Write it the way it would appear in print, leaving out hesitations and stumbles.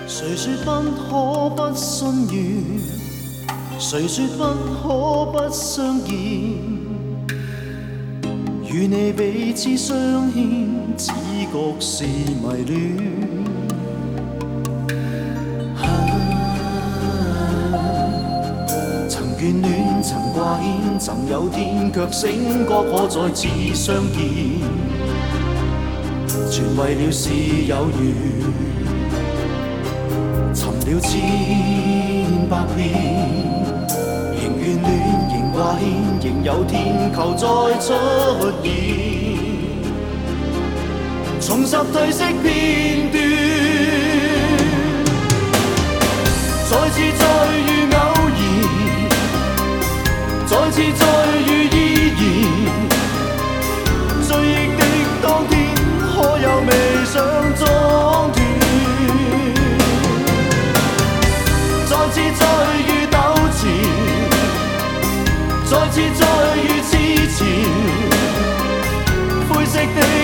谁说分可不信缘？谁说分可不相见？与你彼此相牵，只觉是迷恋。曾眷恋，曾挂牵，曾有天却醒觉可再次相见，全为了是有缘。寻了千百遍，仍眷恋，仍挂牵，仍有天求再出現，重拾褪色片段，再次再遇偶然，再次再遇依然，追憶的當天，可有未想中斷？再次再遇糾纏，再次再遇痴纏，灰色的